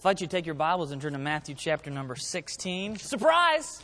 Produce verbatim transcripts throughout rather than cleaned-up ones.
invite you to take your Bibles and turn to Matthew chapter number sixteen. Surprise!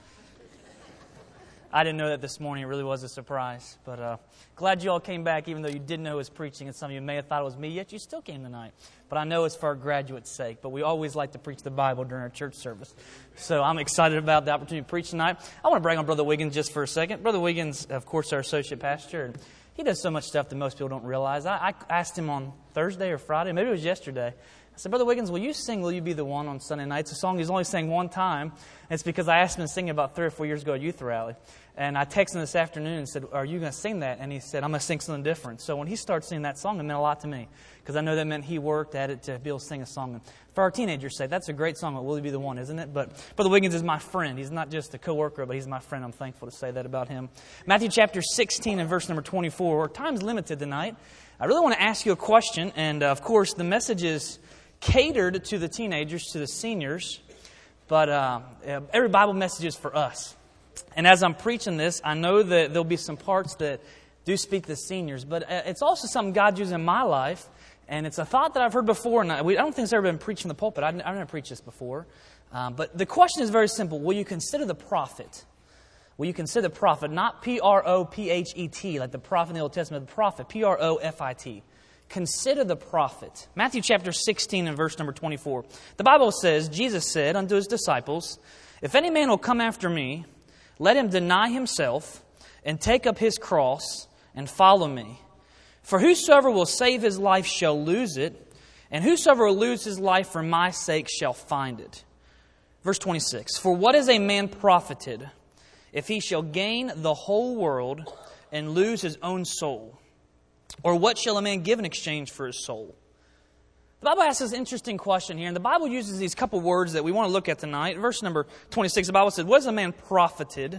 I didn't know that this morning. It really was a surprise. But uh, glad you all came back, even though you didn't know who was preaching, and some of you may have thought it was me, yet you still came tonight. But I know it's for our graduates' sake. But we always like to preach the Bible during our church service. So I'm excited about the opportunity to preach tonight. I want to brag on Brother Wiggins just for a second. Brother Wiggins, of course, our associate pastor, and he does so much stuff that most people don't realize. I, I asked him on Thursday or Friday, maybe it was yesterday. I said, Brother Wiggins, will you sing Will You Be the One on Sunday nights? A song he's only sang one time. And it's because I asked him to sing it about three or four years ago at Youth Rally. And I texted him this afternoon and said, are you going to sing that? And he said, I'm going to sing something different. So when he started singing that song, it meant a lot to me. Because I know that meant he worked at it to be able to sing a song. And for our teenagers' sake, that's a great song, Will You Be the One, isn't it? But Brother Wiggins is my friend. He's not just a co-worker, but he's my friend. I'm thankful to say that about him. Matthew chapter sixteen and verse number twenty-four. Our time's limited tonight. I really want to ask you a question. And, uh, of course, the message is catered to the teenagers, to the seniors. But uh, every Bible message is for us. And as I'm preaching this, I know that there'll be some parts that do speak to the seniors. But it's also something God used in my life. And it's a thought that I've heard before. And I, we, I don't think it's ever been preached from the pulpit. I've, I've never preached this before. Um, but the question is very simple. Will you consider the prophet? Will you consider the prophet? Not P R O P H E T, like the prophet in the Old Testament. The prophet, P R O F I T. Consider the prophet. Matthew chapter sixteen and verse number twenty-four. The Bible says, Jesus said unto his disciples, if any man will come after me, let him deny himself and take up his cross and follow me. For whosoever will save his life shall lose it, and whosoever will lose his life for my sake shall find it. Verse twenty-six. For what is a man profited if he shall gain the whole world and lose his own soul? Or what shall a man give in exchange for his soul? The Bible asks this interesting question here, and the Bible uses these couple words that we want to look at tonight. Verse number twenty-six, the Bible said, what is a man profited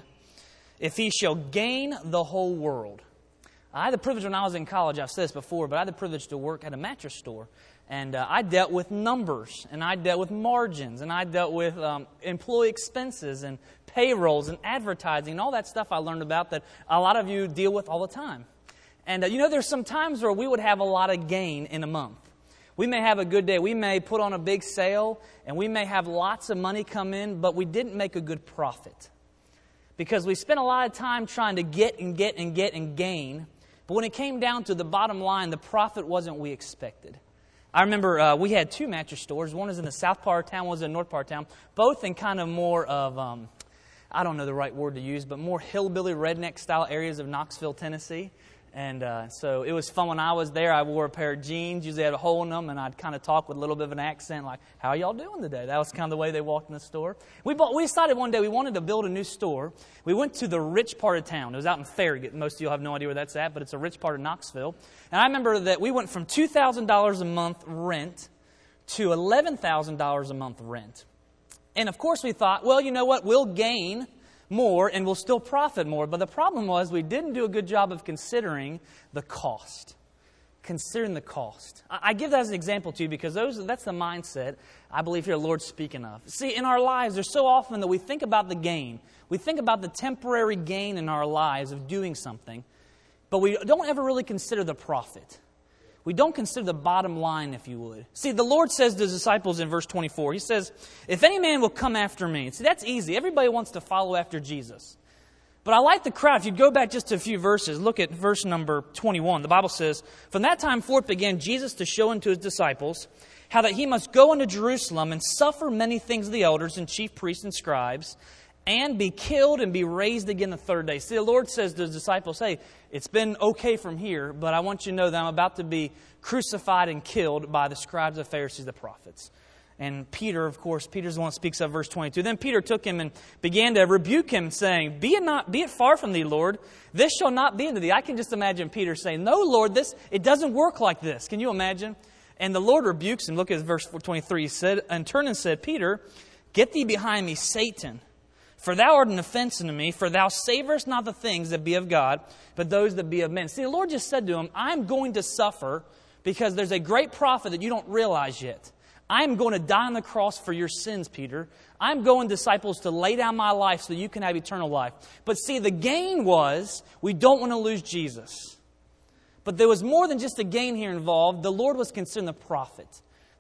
if he shall gain the whole world? I had the privilege when I was in college, I've said this before, but I had the privilege to work at a mattress store. And uh, I dealt with numbers, and I dealt with margins, and I dealt with um, employee expenses and payrolls and advertising and all that stuff I learned about that a lot of you deal with all the time. And uh, you know, there's some times where we would have a lot of gain in a month. We may have a good day. We may put on a big sale, and we may have lots of money come in, but we didn't make a good profit. Because we spent a lot of time trying to get and get and get and gain, but when it came down to the bottom line, the profit wasn't what we expected. I remember uh, we had two mattress stores. One is in the south part of town, one was in the north part of town. Both in kind of more of, um, I don't know the right word to use, but more hillbilly redneck style areas of Knoxville, Tennessee. And uh, so it was fun when I was there. I wore a pair of jeans, usually had a hole in them, and I'd kind of talk with a little bit of an accent like, how are y'all doing today? That was kind of the way they walked in the store. We bought, we decided one day we wanted to build a new store. We went to the rich part of town. It was out in Farragut. Most of you have no idea where that's at, but it's a rich part of Knoxville. And I remember that we went from two thousand dollars a month rent to eleven thousand dollars a month rent. And of course we thought, well, you know what? We'll gain more and we'll still profit more. But the problem was we didn't do a good job of considering the cost. Considering the cost. I give that as an example to you because those that's the mindset I believe here the Lord's speaking of. See, in our lives, there's so often that we think about the gain. We think about the temporary gain in our lives of doing something, but we don't ever really consider the profit. We don't consider the bottom line, if you would. See, the Lord says to His disciples in verse twenty-four, He says, if any man will come after me. See, that's easy. Everybody wants to follow after Jesus. But I like the crowd. If you go back just a few verses, look at verse number twenty-one. The Bible says, from that time forth began Jesus to show unto His disciples how that He must go unto Jerusalem and suffer many things of the elders and chief priests and scribes, and be killed and be raised again the third day. See, the Lord says to His disciples, hey, it's been okay from here, but I want you to know that I'm about to be crucified and killed by the scribes, the Pharisees, the prophets. And Peter, of course, Peter's the one that speaks of verse twenty-two. Then Peter took him and began to rebuke him, saying, Be it not, be it far from thee, Lord. This shall not be unto thee. I can just imagine Peter saying, no, Lord, this it doesn't work like this. Can you imagine? And the Lord rebukes him. Look at verse twenty-three. He said, and turned and said, Peter, get thee behind me, Satan. For thou art an offense unto me, for thou savorest not the things that be of God, but those that be of men. See, the Lord just said to him, I'm going to suffer because there's a great profit that you don't realize yet. I'm going to die on the cross for your sins, Peter. I'm going, disciples, to lay down my life so that you can have eternal life. But see, the gain was we don't want to lose Jesus. But there was more than just a gain here involved. The Lord was considering the profit.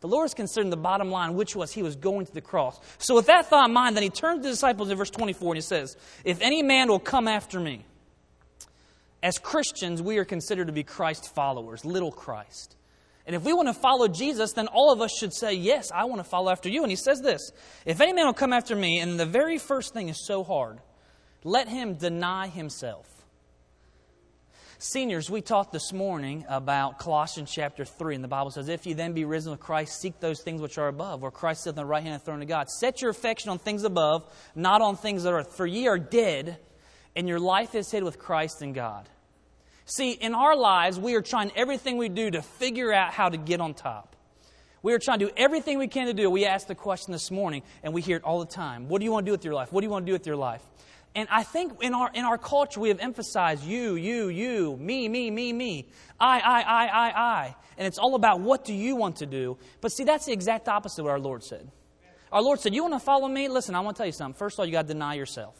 The Lord is considering the bottom line, which was He was going to the cross. So with that thought in mind, then He turned to the disciples in verse twenty-four and He says, if any man will come after me. As Christians, we are considered to be Christ followers, little Christ. And if we want to follow Jesus, then all of us should say, yes, I want to follow after you. And He says this, if any man will come after me, and the very first thing is so hard, let him deny himself. Seniors, we taught this morning about Colossians chapter three, and the Bible says, if you then be risen with Christ, seek those things which are above, where Christ sits on the right hand of the throne of God. Set your affection on things above, not on things that are earth. For ye are dead, and your life is hid with Christ in God. See, in our lives, we are trying everything we do to figure out how to get on top. We are trying to do everything we can to do. We asked the question this morning, and we hear it all the time. What do you want to do with your life? What do you want to do with your life? And I think in our in our culture, we have emphasized you, you, you, me, me, me, me, I, I, I, I, I. And it's all about what do you want to do. But see, that's the exact opposite of what our Lord said. Our Lord said, you want to follow me? Listen, I want to tell you something. First of all, you got to deny yourself.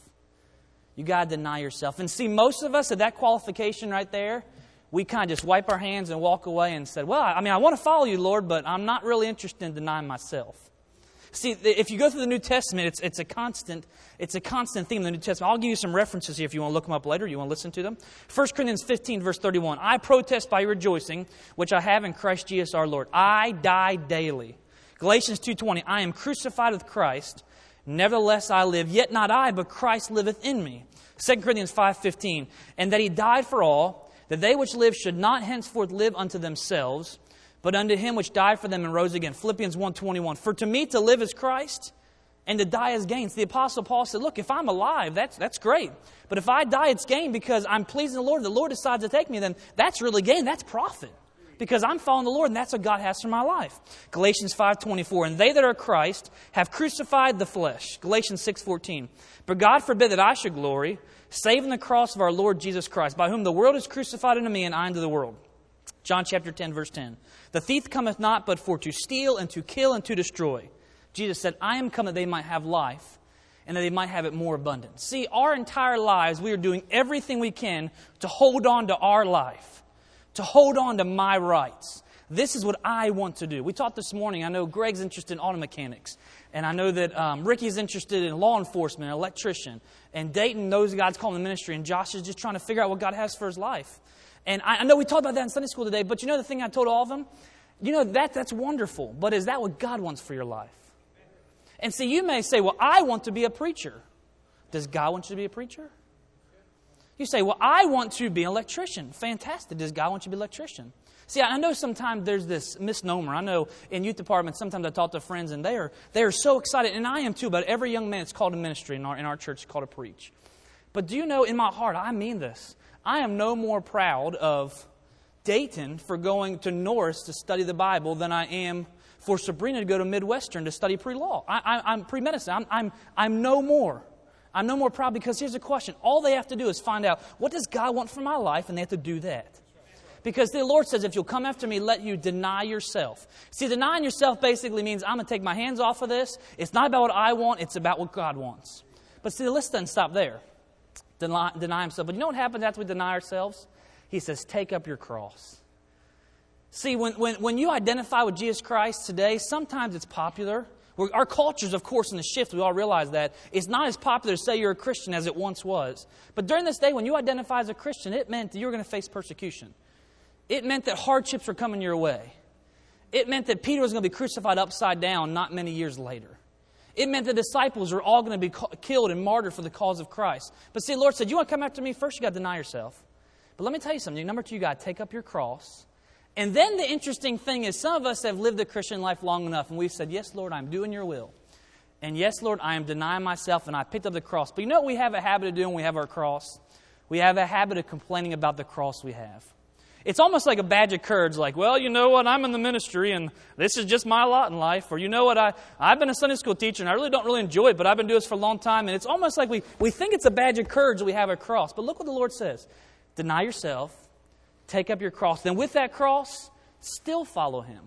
You got to deny yourself. And see, most of us at that qualification right there, we kind of just wipe our hands and walk away and said, well, I mean, I want to follow you, Lord, but I'm not really interested in denying myself. See, if you go through the New Testament, it's it's a constant it's a constant theme in the New Testament. I'll give you some references here if you want to look them up later. You want to listen to them. First Corinthians fifteen, verse thirty-one. I protest by rejoicing, which I have in Christ Jesus our Lord. I die daily. Galatians two twenty. I am crucified with Christ. Nevertheless I live, yet not I, but Christ liveth in me. Second Corinthians five fifteen. And that He died for all, that they which live should not henceforth live unto themselves, but unto Him which died for them and rose again. Philippians one twenty-one. For to me to live is Christ, and to die is gain. So the Apostle Paul said, look, if I'm alive, that's that's great. But if I die, it's gain because I'm pleasing the Lord. The Lord decides to take me, then that's really gain. That's profit. Because I'm following the Lord, and that's what God has for my life. Galatians five twenty-four. And they that are Christ have crucified the flesh. Galatians six fourteen. But God forbid that I should glory, save in the cross of our Lord Jesus Christ, by whom the world is crucified unto me, and I unto the world. John chapter ten, verse ten. The thief cometh not but for to steal and to kill and to destroy. Jesus said, I am come that they might have life, and that they might have it more abundant. See, our entire lives, we are doing everything we can to hold on to our life, to hold on to my rights. This is what I want to do. We taught this morning, I know Greg's interested in auto mechanics, and I know that um, Ricky's interested in law enforcement, an electrician, and Dayton knows God's calling the ministry, and Josh is just trying to figure out what God has for his life. And I, I know we talked about that in Sunday school today, but you know the thing I told all of them? You know, that that's wonderful, but is that what God wants for your life? And see, you may say, well, I want to be a preacher. Does God want you to be a preacher? You say, well, I want to be an electrician. Fantastic. Does God want you to be an electrician? See, I know sometimes there's this misnomer. I know in youth departments, sometimes I talk to friends, and they are they are so excited, and I am too, about every young man that's called to ministry in our, in our church is called to preach. But do you know, in my heart, I mean this. I am no more proud of Dayton for going to Norris to study the Bible than I am for Sabrina to go to Midwestern to study pre-law. I, I, I'm pre-medicine. I'm, I'm, I'm no more. I'm no more proud because here's the question. All they have to do is find out, what does God want for my life? And they have to do that. Because the Lord says, if you'll come after me, let you deny yourself. See, denying yourself basically means I'm going to take my hands off of this. It's not about what I want. It's about what God wants. But see, the list doesn't stop there. Deny, deny himself. But you know what happens after we deny ourselves? He says, take up your cross. See, when, when, when you identify with Jesus Christ today, sometimes it's popular. We're, our culture's, of course, in the shift. We all realize that. It's not as popular to say you're a Christian as it once was. But during this day, when you identify as a Christian, it meant that you were going to face persecution. It meant that hardships were coming your way. It meant that Peter was going to be crucified upside down not many years later. It meant the disciples were all going to be killed and martyred for the cause of Christ. But see, the Lord said, you want to come after me? First, you got to deny yourself. But let me tell you something. Number two, you got to take up your cross. And then the interesting thing is some of us have lived the Christian life long enough, and we've said, yes, Lord, I'm doing your will. And yes, Lord, I am denying myself, and I picked up the cross. But you know what we have a habit of doing when we have our cross? We have a habit of complaining about the cross we have. It's almost like a badge of courage, like, well, you know what, I'm in the ministry, and this is just my lot in life. Or you know what, I, I've been a Sunday school teacher, and I really don't really enjoy it, but I've been doing this for a long time. And it's almost like we, we think it's a badge of courage that we have a cross. But look what the Lord says. Deny yourself, take up your cross. Then with that cross, still follow Him.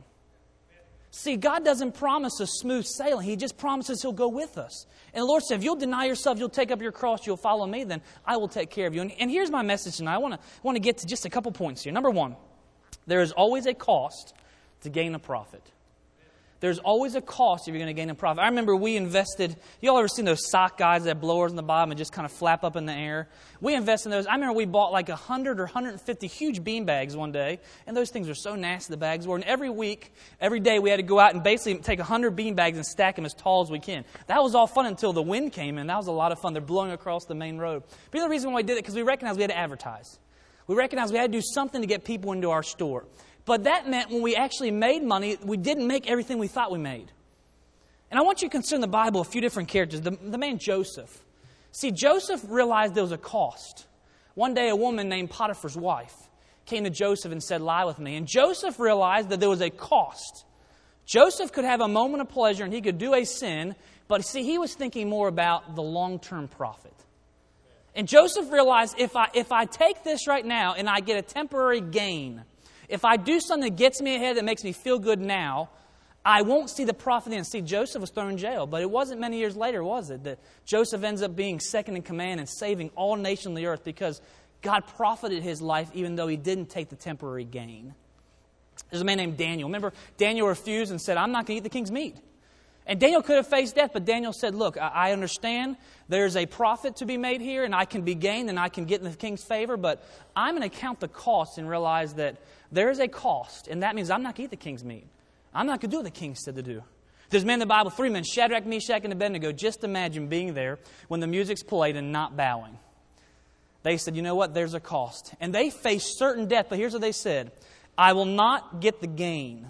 See, God doesn't promise us smooth sailing. He just promises He'll go with us. And the Lord said, if you'll deny yourself, you'll take up your cross, you'll follow me, then I will take care of you. And, and here's my message tonight. I want to want to get to just a couple points here. Number one, there is always a cost to gain a profit. There's always a cost if you're going to gain a profit. I remember we invested, you all ever seen those sock guys that have blowers on the bottom and just kind of flap up in the air? We invested in those. I remember we bought like one hundred or one hundred fifty huge bean bags one day, and those things were so nasty, the bags were. And every week, every day, we had to go out and basically take one hundred bean bags and stack them as tall as we can. That was all fun until the wind came in. That was a lot of fun. They're blowing across the main road. But the other reason why we did it, because we recognized we had to advertise. We recognized we had to do something to get people into our store. But that meant when we actually made money, we didn't make everything we thought we made. And I want you to consider in the Bible a few different characters. The, the man Joseph. See, Joseph realized there was a cost. One day a woman named Potiphar's wife came to Joseph and said, lie with me. And Joseph realized that there was a cost. Joseph could have a moment of pleasure and he could do a sin, but see, he was thinking more about the long-term profit. And Joseph realized if I, if I take this right now and I get a temporary gain, if I do something that gets me ahead, that makes me feel good now, I won't see the profit in. See, Joseph was thrown in jail, but it wasn't many years later, was it, that Joseph ends up being second in command and saving all nations on the earth because God profited his life even though he didn't take the temporary gain. There's a man named Daniel. Remember, Daniel refused and said, I'm not going to eat the king's meat. And Daniel could have faced death, but Daniel said, look, I understand there's a profit to be made here, and I can be gained, and I can get in the king's favor, but I'm going to count the cost and realize that there is a cost, and that means I'm not going to eat the king's meat. I'm not going to do what the king said to do. There's men in the Bible, three men, Shadrach, Meshach, and Abednego. Just imagine being there when the music's played and not bowing. They said, you know what, there's a cost. And they faced certain death, but here's what they said. I will not get the gain.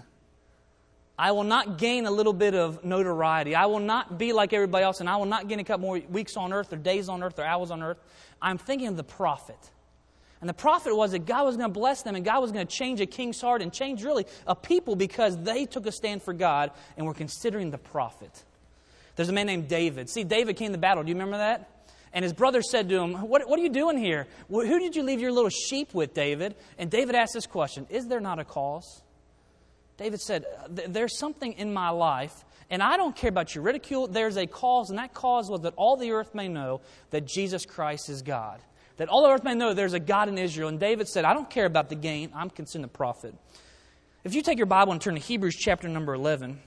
I will not gain a little bit of notoriety. I will not be like everybody else, and I will not gain a couple more weeks on earth or days on earth or hours on earth. I'm thinking of the profit. And the profit was that God was going to bless them, and God was going to change a king's heart and change really a people because they took a stand for God and were considering the profit. There's a man named David. See, David came to battle. Do you remember that? And his brother said to him, what, what are you doing here? Who did you leave your little sheep with, David? And David asked this question, is there not a cause? David said, there's something in my life, and I don't care about your ridicule. There's a cause, and that cause was that all the earth may know that Jesus Christ is God. That all the earth may know there's a God in Israel. And David said, I don't care about the gain. I'm concerned the profit. If you take your Bible and turn to Hebrews chapter number eleven.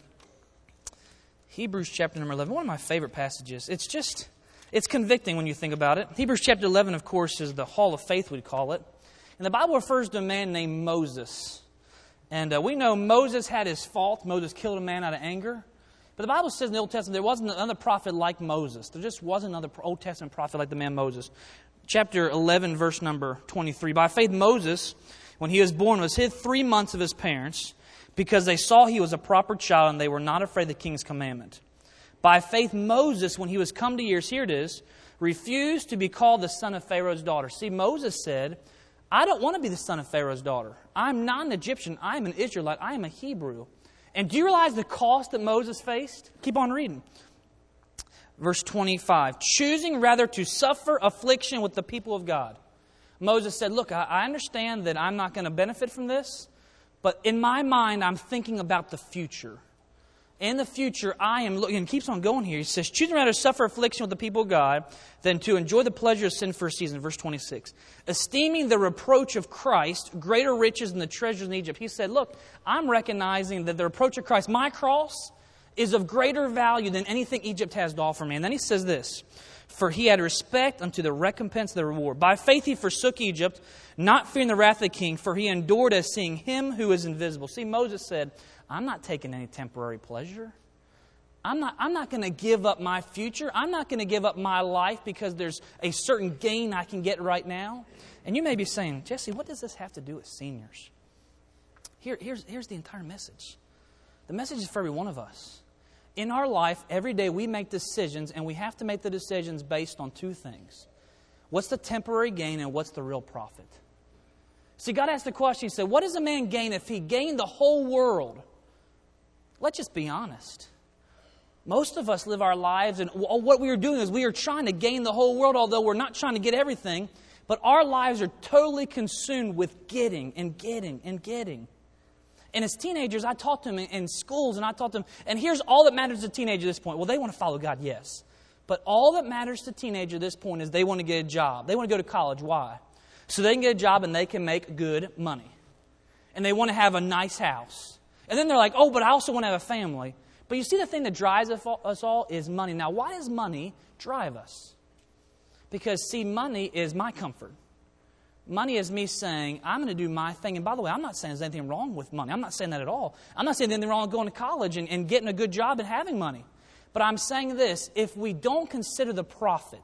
Hebrews chapter number eleven. One of my favorite passages. It's just, it's convicting when you think about it. Hebrews chapter eleven, of course, is the hall of faith, we'd call it. And the Bible refers to a man named Moses. And uh, we know Moses had his fault. Moses killed a man out of anger. But the Bible says in the Old Testament there wasn't another prophet like Moses. There just wasn't another Old Testament prophet like the man Moses. Chapter eleven, verse number twenty-three. By faith, Moses, when he was born, was hid three months of his parents because they saw he was a proper child and they were not afraid of the king's commandment. By faith, Moses, when he was come to years, here it is, refused to be called the son of Pharaoh's daughter. See, Moses said, I don't want to be the son of Pharaoh's daughter. I'm not an Egyptian. I'm an Israelite. I am a Hebrew. And do you realize the cost that Moses faced? Keep on reading. Verse twenty-five, choosing rather to suffer affliction with the people of God. Moses said, look, I understand that I'm not going to benefit from this, but in my mind, I'm thinking about the future. In the future, I am looking, and keeps on going here. He says, choosing rather to suffer affliction with the people of God than to enjoy the pleasure of sin for a season. Verse twenty-six, esteeming the reproach of Christ greater riches than the treasures in Egypt. He said, look, I'm recognizing that the reproach of Christ, my cross, is of greater value than anything Egypt has to offer me. And then he says this, for he had respect unto the recompense of the reward. By faith he forsook Egypt, not fearing the wrath of the king, for he endured as seeing him who is invisible. See, Moses said, I'm not taking any temporary pleasure. I'm not, I'm not going to give up my future. I'm not going to give up my life because there's a certain gain I can get right now. And you may be saying, Jesse, what does this have to do with seniors? Here, here's, here's the entire message. The message is for every one of us. In our life, every day we make decisions, and we have to make the decisions based on two things. What's the temporary gain and what's the real profit? See, God asked the question, He said, what does a man gain if he gained the whole world? Let's just be honest. Most of us live our lives, and what we are doing is we are trying to gain the whole world, although we're not trying to get everything. But our lives are totally consumed with getting and getting and getting. And as teenagers, I taught them in, in schools, and I taught them, and here's all that matters to a teenager at this point. Well, they want to follow God, yes. But all that matters to a teenager at this point is they want to get a job. They want to go to college. Why? So they can get a job and they can make good money. And they want to have a nice house. And then they're like, oh, but I also want to have a family. But you see, the thing that drives us all is money. Now, why does money drive us? Because, see, money is my comfort. Money is me saying, I'm going to do my thing. And by the way, I'm not saying there's anything wrong with money. I'm not saying that at all. I'm not saying there's anything wrong with going to college and, and getting a good job and having money. But I'm saying this, if we don't consider the profit,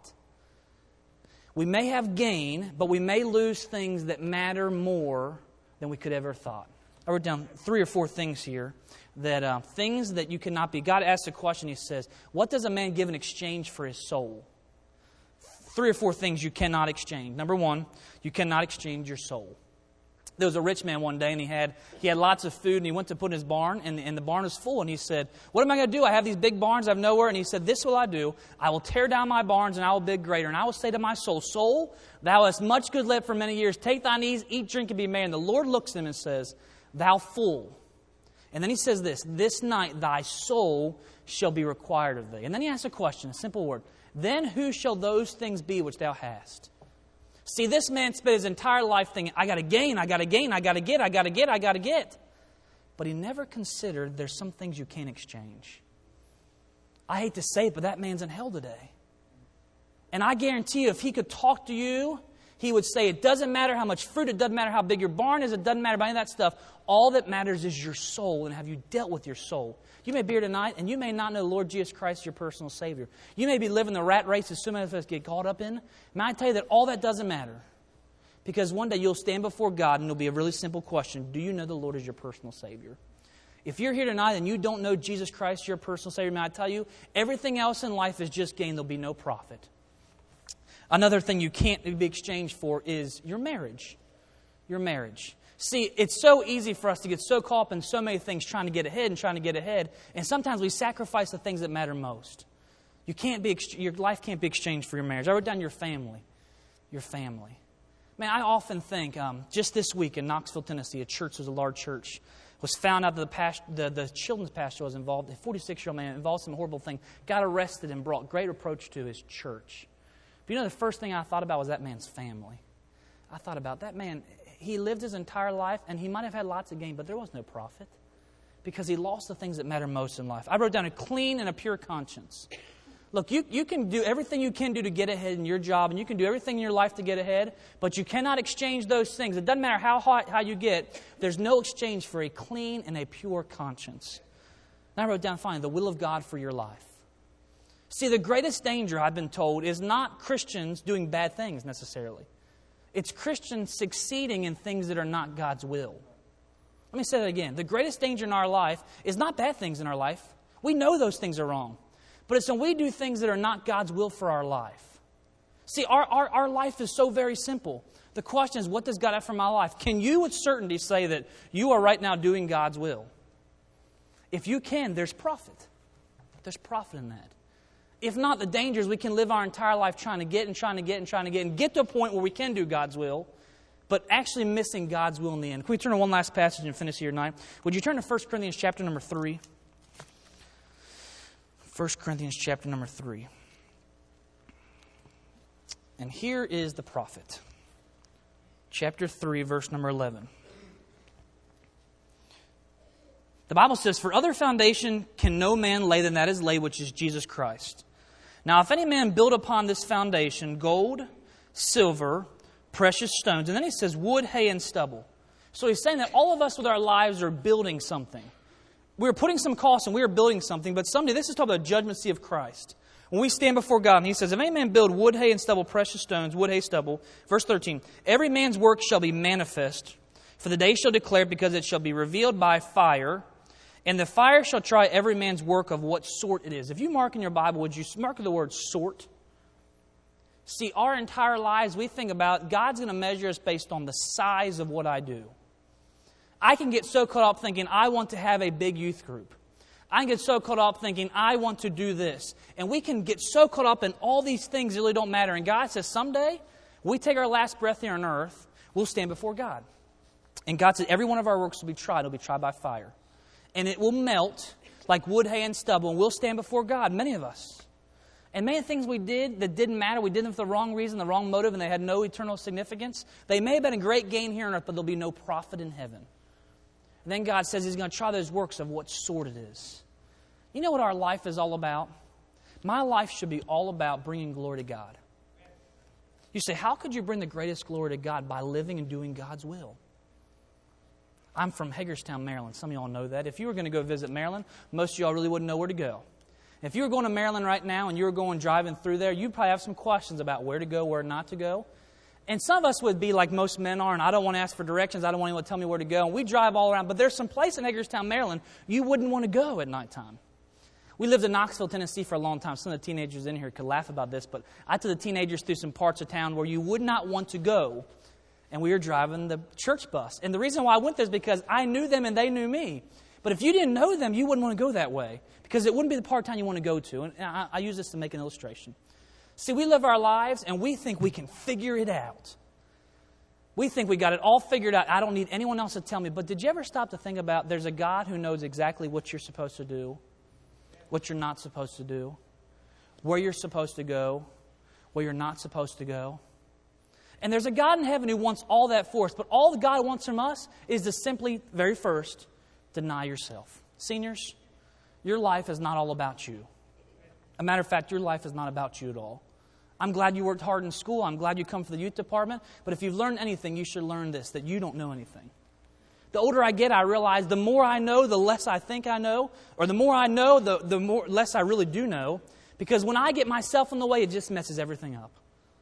we may have gain, but we may lose things that matter more than we could ever have thought. I wrote down three or four things here, that uh, things that you cannot be. God asks a question, He says, what does a man give in exchange for his soul? Three or four things you cannot exchange. Number one, you cannot exchange your soul. There was a rich man one day, and he had he had lots of food, and he went to put in his barn, and, and the barn was full, and he said, what am I going to do? I have these big barns, I have nowhere. And he said, this will I do. I will tear down my barns, and I will build greater. And I will say to my soul, soul, thou hast much good lived for many years. Take thine ease, eat, drink, and be merry. And the Lord looks at him and says, thou fool. And then he says this, this night thy soul shall be required of thee. And then he asks a question, a simple word. Then who shall those things be which thou hast? See, this man spent his entire life thinking, I got to gain, I got to gain, I got to get, I got to get, I got to get. But he never considered there's some things you can't exchange. I hate to say it, but that man's in hell today. And I guarantee you, if he could talk to you, he would say, it doesn't matter how much fruit, it doesn't matter how big your barn is, it doesn't matter about any of that stuff. All that matters is your soul, and have you dealt with your soul? You may be here tonight, and you may not know the Lord Jesus Christ, your personal Savior. You may be living the rat race that so many of us get caught up in. May I tell you that all that doesn't matter? Because one day you'll stand before God, and it'll be a really simple question. Do you know the Lord as your personal Savior? If you're here tonight and you don't know Jesus Christ, your personal Savior, may I tell you, everything else in life is just gain. There'll be no profit. Another thing you can't be exchanged for is your marriage. Your marriage. See, it's so easy for us to get so caught up in so many things trying to get ahead and trying to get ahead. And sometimes we sacrifice the things that matter most. You can't be, your life can't be exchanged for your marriage. I wrote down your family. Your family. Man, I often think, um, just this week in Knoxville, Tennessee, a church was a large church, was found out that the, past, the, the children's pastor was involved, a forty-six-year-old man involved in some horrible thing, got arrested and brought great reproach to his church. But you know, the first thing I thought about was that man's family. I thought about that man. He lived his entire life, and he might have had lots of gain, but there was no profit because he lost the things that matter most in life. I wrote down a clean and a pure conscience. Look, you, you can do everything you can do to get ahead in your job, and you can do everything in your life to get ahead, but you cannot exchange those things. It doesn't matter how hot how you get. There's no exchange for a clean and a pure conscience. And I wrote down finally, the will of God for your life. See, the greatest danger, I've been told, is not Christians doing bad things necessarily. It's Christians succeeding in things that are not God's will. Let me say that again. The greatest danger in our life is not bad things in our life. We know those things are wrong. But it's when we do things that are not God's will for our life. See, our, our, our life is so very simple. The question is, what does God have for my life? Can you with certainty say that you are right now doing God's will? If you can, there's profit. There's profit in that. If not, the danger is we can live our entire life trying to get and trying to get and trying to get and get to a point where we can do God's will, but actually missing God's will in the end. Can we turn to one last passage and finish here tonight? Would you turn to First Corinthians chapter number three? First Corinthians chapter number three. And here is the prophet. Chapter three, verse number eleven. The Bible says, for other foundation can no man lay than that is laid, which is Jesus Christ. Now, if any man build upon this foundation gold, silver, precious stones, and then he says wood, hay, and stubble. So he's saying that all of us with our lives are building something. We're putting some cost and we are building something, but someday, this is talking about the judgment seat of Christ. When we stand before God, and he says, if any man build wood, hay, and stubble, precious stones, wood, hay, stubble, verse thirteen, every man's work shall be manifest, for the day shall declare it, because it shall be revealed by fire, and the fire shall try every man's work of what sort it is. If you mark in your Bible, would you mark the word sort? See, our entire lives, we think about God's going to measure us based on the size of what I do. I can get so caught up thinking, I want to have a big youth group. I can get so caught up thinking, I want to do this. And we can get so caught up in all these things that really don't matter. And God says, someday, we take our last breath here on earth, we'll stand before God. And God said, every one of our works will be tried. It'll be tried by fire. And it will melt like wood, hay, and stubble. And we'll stand before God, many of us. And many things we did that didn't matter, we did them for the wrong reason, the wrong motive, and they had no eternal significance. They may have been a great gain here on earth, but there'll be no profit in heaven. And then God says He's going to try those works of what sort it is. You know what our life is all about? My life should be all about bringing glory to God. You say, how could you bring the greatest glory to God? By living and doing God's will. I'm from Hagerstown, Maryland. Some of y'all know that. If you were going to go visit Maryland, most of y'all really wouldn't know where to go. If you were going to Maryland right now and you were going driving through there, you'd probably have some questions about where to go, where not to go. And some of us would be like most men are, and I don't want to ask for directions. I don't want anyone to tell me where to go. And we drive all around. But there's some place in Hagerstown, Maryland, you wouldn't want to go at nighttime. We lived in Knoxville, Tennessee for a long time. Some of the teenagers in here could laugh about this, but I took the teenagers through some parts of town where you would not want to go. And we were driving the church bus. And the reason why I went there is because I knew them and they knew me. But if you didn't know them, you wouldn't want to go that way because it wouldn't be the part of town you want to go to. And I, I use this to make an illustration. See, we live our lives and we think we can figure it out. We think we got it all figured out. I don't need anyone else to tell me. But did you ever stop to think about there's a God who knows exactly what you're supposed to do, what you're not supposed to do, where you're supposed to go, where you're not supposed to go? And there's a God in heaven who wants all that for us. But all that God wants from us is to simply, very first, deny yourself. Seniors, your life is not all about you. A matter of fact, your life is not about you at all. I'm glad you worked hard in school. I'm glad you come for the youth department. But if you've learned anything, you should learn this, that you don't know anything. The older I get, I realize the more I know, the less I think I know. Or the more I know, the, the more less I really do know. Because when I get myself in the way, it just messes everything up.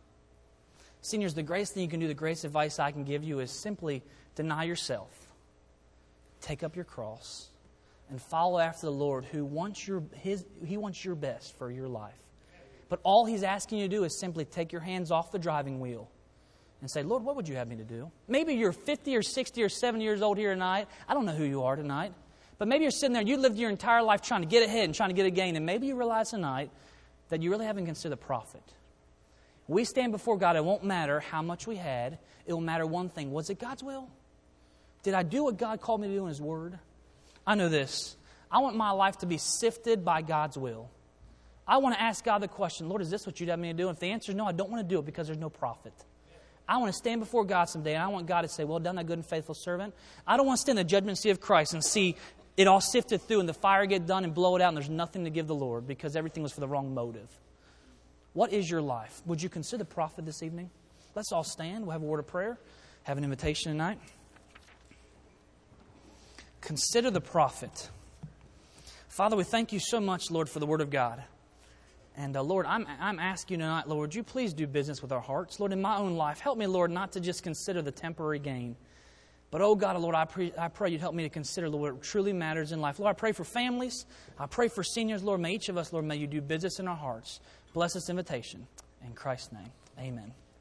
Seniors, the greatest thing you can do, the greatest advice I can give you is simply deny yourself. Take up your cross and follow after the Lord who wants your his He wants your best for your life. But all He's asking you to do is simply take your hands off the driving wheel and say, Lord, what would you have me to do? Maybe you're fifty or sixty or seventy years old here tonight. I don't know who you are tonight. But maybe you're sitting there and you lived your entire life trying to get ahead and trying to get a gain. And maybe you realize tonight that you really haven't considered the profit. We stand before God. It won't matter how much we had. It will matter one thing. Was it God's will? Did I do what God called me to do in His Word? I know this. I want my life to be sifted by God's will. I want to ask God the question, Lord, is this what you'd have me to do? And if the answer is no, I don't want to do it because there's no profit. I want to stand before God someday, and I want God to say, well done, thy good and faithful servant. I don't want to stand in the judgment seat of Christ and see it all sifted through and the fire get done and blow it out and there's nothing to give the Lord because everything was for the wrong motive. What is your life? Would you consider profit this evening? Let's all stand. We'll have a word of prayer. Have an invitation tonight. Consider the profit. Father, we thank you so much, Lord, for the Word of God. And uh, Lord, I'm, I'm asking you tonight, Lord, would you please do business with our hearts? Lord, in my own life, help me, Lord, not to just consider the temporary gain. But, oh God, Lord, I, pre- I pray you'd help me to consider, Lord, what truly matters in life. Lord, I pray for families. I pray for seniors. Lord, may each of us, Lord, may you do business in our hearts. Bless this invitation. In Christ's name, amen.